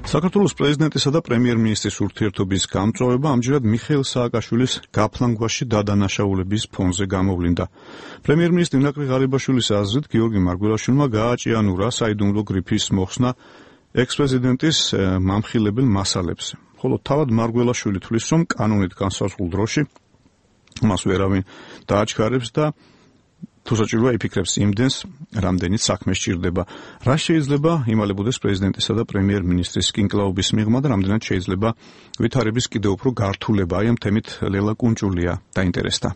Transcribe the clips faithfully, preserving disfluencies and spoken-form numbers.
საქართველოს პრეზიდენტისა და პრემიერ-მინისტრის ურთიერთობის გამწვავება ამჯერად მიხეილ სააკაშვილის გაფლანგვაში დადანაშაულების ფონზე გამოვლინდა. პრემიერ-მინისტრი ნაკლი ღარიბაშვილის აზრით, გიორგი მარგველაშვილმა გააჭიანურა საიდუმლო გრიფის მოხსნა ექს-პრეზიდენტის მამხილებელ მასალებს. ხოლო თავად მარგველაშვილი თვლის, რომ კანონით განსაზღვრულ დროში მას ვერავინ დააჩქარებს და თუ საჭიროა იფიქრებს იმდენს, რამდენიც საქმე სჭირდება. რა შეიძლება იმალებოდეს პრეზიდენტისა და პრემიერ-მინისტრის კინკლაობის მიღმა და რამდენად შეიძლება ვითარების კიდევ უფრო გართულება. აი ამ თემით ლელა კუნჭულია დაინტერესდა.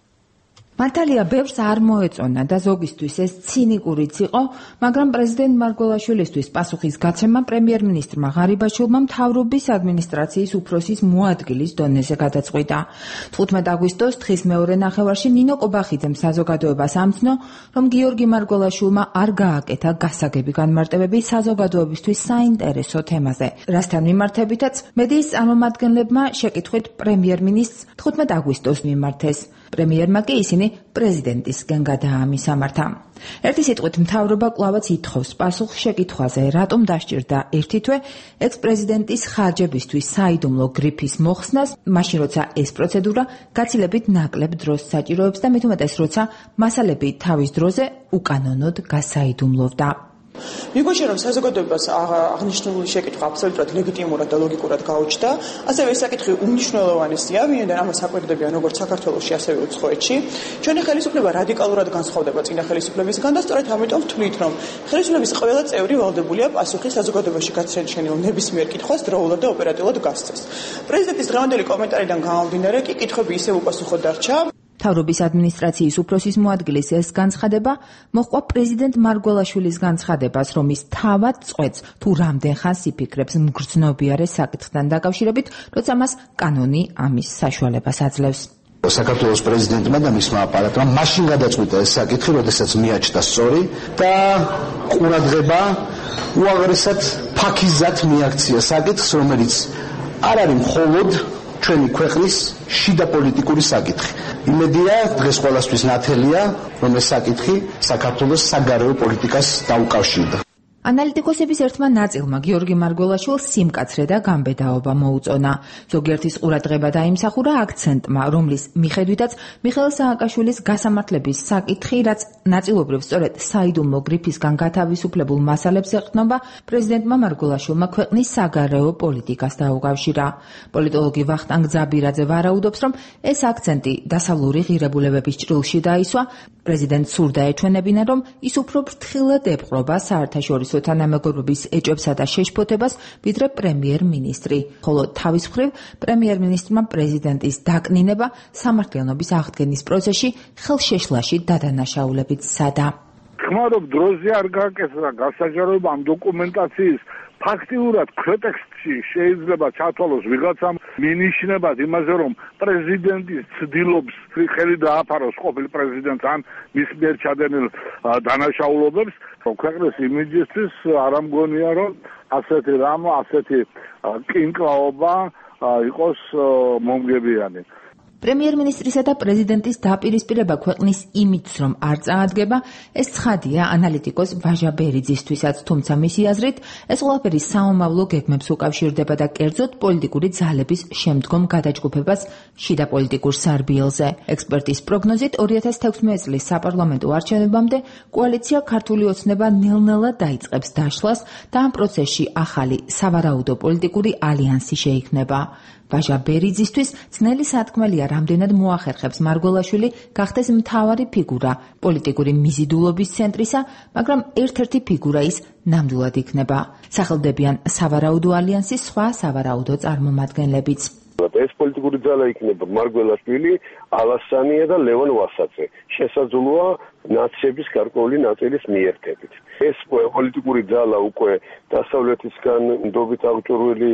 მართალია, ბევრს არ მოეწონა და ზოგისთვის ეს ცინიკურიც იყო, მაგრამ პრეზიდენტ მარგველაშვილისთვის პასუხის გაცემა პრემიერ-მინისტრმა ღარიბაშვილმა მთავრობის ადმინისტრაციის უფროსის მოადგილის დონეზე გადაწყვიტა. თხუთმეტ აგვისტოს თხის მეორე ნახევარში ნინო კობახიძემ საზოგადოებას ამცნო, რომ გიორგი მარგველაშვილმა არ გააკეთა გასაგები განმარტებები საზოგადოებისთვის საინტერესო თემაზე, რასთან მიმართებითაც მედიის წარმომადგენლებმა შეკითხვით პრემიერ-მინისტრს თხუთმეტ აგვისტოს მიმართეს. პრემიერმა კი ისინი პრეზიდენტისგან გადაამისამართა. ერთი სიტყვით მთავრობა კვლავაც ითხოვს პასუხს შეკითხვაზე, რატომ დასჭირდა ერთი თვე ექს-პრეზიდენტის ხარჯებისთვის საიდუმლო გრიფის მოხსნას, მაშინ როცა ეს პროცედურა გაცილებით ნაკლებ დროს საჭიროებს და მით უმეტეს როცა მასალები თავის დროზე უკანონოდ გასაიდუმლოვდა. მიგოჩა რომ საზოგადოებას აღნიშნული შეკითხვა აბსოლუტურად ლეგიტიმურად და ლოგიკურად გაუჩნდა, ასევე ეს საკითხი უმნიშვნელოვანესია, ვინაიდან ამას აკვირდებიან როგორც საქართველოში, ასევე უცხოეთში. ჩვენი ხელისუფლება რადიკალურად განსხვავდება წინა ხელისუფლებისგან და სწორედ ამიტომ ვთვლით, რომ ხელისუფლების ყველა წევრი ვალდებულია პასუხი საზოგადოებაში გაცენჩენილ ნებისმიერ კითხვას დროულად და ოპერატიულად გასცეს. პრეზიდენტის დღევანდელი კომენტარიდან გამომდინარე კი კითხვები ისევ უპასუხოდ დარჩა. მთავრობის ადმინისტრაციის უფროსის მოადგილის ეს განცხადება მოჰყვა პრეზიდენტ მარგველაშვილის განცხადებას, რომ ის თავად წყვეტს თუ რამდენ ხანს იფიქრებს მგრძნობიარე საკითხთან დაკავშირებით, როცა მას კანონი ამის საშუალებას აძლევს. საქართველოს პრეზიდენტმა და მისმა აპარატმა მაშინ გადაწყვიტა ეს საკითხი, როდესაც მიაჩნდა სწორი და ყურადღება უაღრესად ფაქიზად მიაქცია საკითხს, რომელიც არ არის მხოლოდ ჩვენი ქვეყნის შიდა პოლიტიკური საკითხი. იმედია, დღეს ყველასთვის ნათელია, რომ ეს საკითხი საქართველოს საგარეო პოლიტიკას დაუკავშირდა. ანალიტიკოსების ერთმა ნაწილმა გიორგი მარგველაშვილს სიმკაცრე და გამბედაობა მოუწონა. ზოგიერთის ყურადღება დაიმსახურა აქცენტმა, რომლის მიხედვითაც მიხეილ სააკაშვილის გასამართლების საკითხი, რაც ნაწილობრივ სწორედ საიდუმლო გრიფისგან გათავისუფლებულ მასალებს ეყრდნობა, პრეზიდენტმა მარგველაშვილმა ქვეყნის საგარეო პოლიტიკას დაუკავშირა. პოლიტოლოგი ვახტანგ ძაბირაძე ვარაუდობს, რომ ეს აქცენტი დასავლური ღირებულებების ჭრილში დაისვა. პრეზიდენტს სურდა ეჩვენებინა, რომ ის უფრო ფრთხილად ეპყრობა საერთაშორისო თანამეგობრობის ეჭვებსა და შეშფოთებას, ვიდრე პრემიერ-მინისტრი. ხოლო თავის მხრივ პრემიერ-მინისტრმა პრეზიდენტის დაკნინება სამართლიანობის აღდგენის პროცესში ხელშეშლაში დადანაშაულებით სცადა. ხმარობ დროზე არ გააკეთა გასაჯაროება ამ დოკუმენტაციის ფაქტიურად პრეტექსტში შეიძლება ჩათვალოს ვიღაცამ მინიშნებად იმაზე, რომ პრეზიდენტის ცდილობს ხელი დააფაროს ყოფილ პრეზიდენტს ან მის მიერ ჩადენილ დანაშაულობებს, ქვეყნის იმიჯისთვის არ ამგონია, რომ ასეთი რამ, ასეთი კინკლაობა იყოს მომგებიანი. პრემიერ-მინისტრისა და პრეზიდენტის დაპირისპირება ქვეყნის იმიჯს რომ არ წაადგება, ეს ცხადია ანალიტიკოს ვაჟა ბერიძისთვისაც, თუმცა მისი აზრით, ეს ყველაფერი საომავლო გეგმებს უკავშირდება და კერძოდ პოლიტიკური ძალების შემდგომ გადაჯგუფებას შიდა პოლიტიკურ სარბიელზე. ექსპერტის პროგნოზით ორი ათას თექვსმეტი წლის საპარლამენტო არჩევნებამდე კოალიცია ქართული ოცნება ნელ-ნელა დაიწყებს დაშლას და ამ პროცესში ახალი სავარაუდო პოლიტიკური ალიანსი შეიქმნება. ვაჟა ბერიძისთვის ძნელი სათქმელია, რამდენად მოახერხებს მარგველაშვილი გახდეს მთავარი ფიგურა პოლიტიკური მიზიდულობის ცენტრისა, მაგრამ ერთ-ერთი ფიგურა ის ნამდვილად იქნება. სახელდებიან სავარაუდო ალიანსის სხვა სავარაუდო წარმომადგენლებიც. ეს პოლიტიკური ძალა იქნება მარგველაშვილი, ალასანია და ლევან ვასაძე. შესაძლოა ნაციების გარკვეული ნაწილის მიერთებით. ეს პოლიტიკური ძალა უკვე დასავლეთისგან ნდობით აღჭურვილი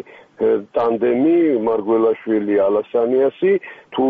ტანდემი მარგველაშვილი ალასანიასი თუ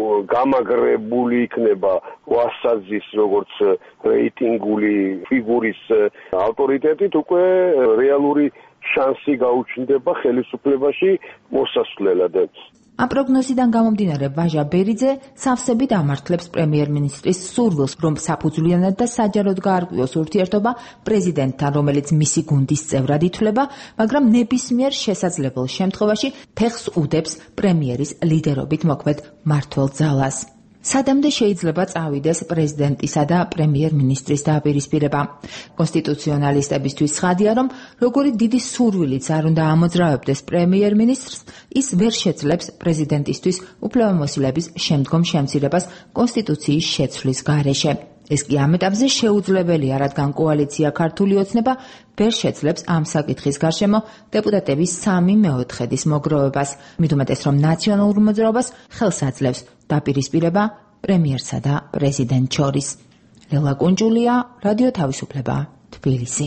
გამაგრებული იქნება ვასაძის როგორც რეიტინგული ფიგურის ავტორიტეტით, უკვე რეალური შანსი გაუჩნდება ხელისუფლებაში მოსასვლელად. ამ პროგნოზიდან გამომდინარე ვაჟა ბერიძე სავსებით ამართლებს პრემიერ-მინისტრის სურვილს, რომ საფუძვლიანად და საჯაროდ გაარკვიოს ურთიერთობა პრეზიდენტთან, რომელიც მისი გუნდის წევრად ითვლება, მაგრამ ნებისმიერ შესაძლებელ შემთხვევაში ფეხს უდებს პრემიერის ლიდერობით მოქმედ მმართველ ძალას. სადამდე შეიძლება წავიდეს პრეზიდენტისა და პრემიერ-მინისტრის დაპირისპირება. კონსტიტუციონალისტებისთვის ცხადია, რომ როგორი დიდი სურვილიც არ უნდა ამოძრავებდეს პრემიერ-მინისტრს, ის ვერ შეძლებს პრეზიდენტისთვის უფლებამოსილების შემდგომ შემცირებას კონსტიტუციის შეცვლის გარეშე. ეს კი ამ ეტაპზე შეუძლებელია, რადგან კოალიცია ქართული ოცნება ვერ შეძლებს ამ საკითხის გარშემო დეპუტატების სამი მეოთხედის მოგროვებას. მით უმეტეს, რომ ნაციონალურ მოძრაობას ხელს აძლევს დაპირისპირება პრემიერსა და პრეზიდენტს შორის. ლელა კუნჯულია, რადიო თავისუფლება, თბილისი.